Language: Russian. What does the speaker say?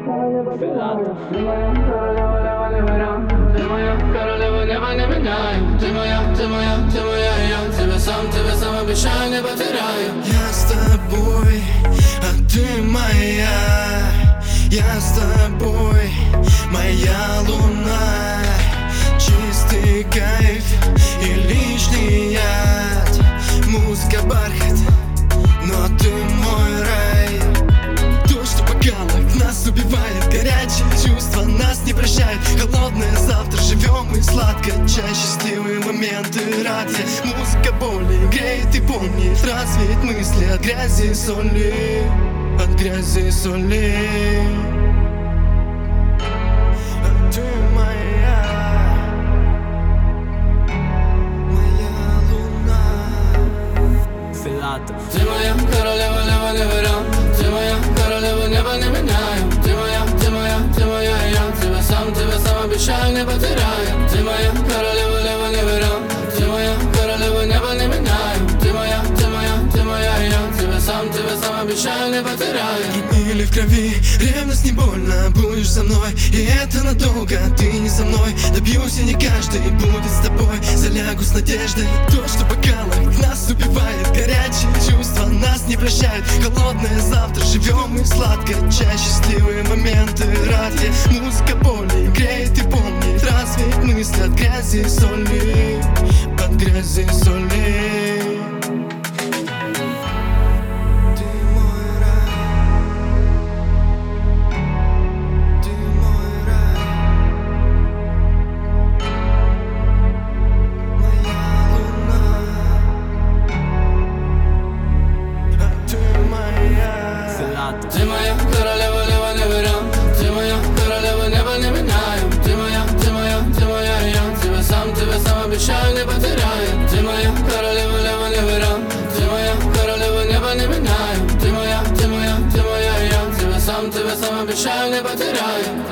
Филатов. Ты моя королева, ты моя королева, ты моя, я тебя сам обещаю, не потеряю. Я с тобой, а ты моя. Я с тобой, моя луна. Чистый кайф и лишний яд. Музыка бархат, но ты мой рай. То, что по галах нас убивает, горячие чувства нас не прощает. Холодное завтра, живем мы сладко, чай, счастливые моменты ради. Музыка боли греет и помнит, развеет мысли от грязи и соли. От грязи и соли. А ты моя, моя луна. Филатов. Ты моя королева, ты моя королева, небо не меняю. Ты моя, я тебя сам обещаю, не потеряю. Ты моя королева, ты моя королева, небо не меняю. Ты моя, я тебя сам обещаю, не потеряю. Или в крови, ревность не больно, будешь со мной, и это надолго. Ты не со мной, добьюсь, и не каждый будет с тобой. Залягу с надеждой, то, что по галах нас убивает, горячие чувства нас не прощают. Холодное завтра, живем мы сладко, чай, счастливые моменты ради. Музыка боли греет и помнит, развеет мысли от грязи и соли. От грязи и соли. Ты моя королева, ты моя королева, небо не меняю. Ты моя, я тебя сам обещаю, не потеряю. Ты моя королева, ты моя королева, небо не меняю. Ты моя, я тебя сам обещаю, не потеряю.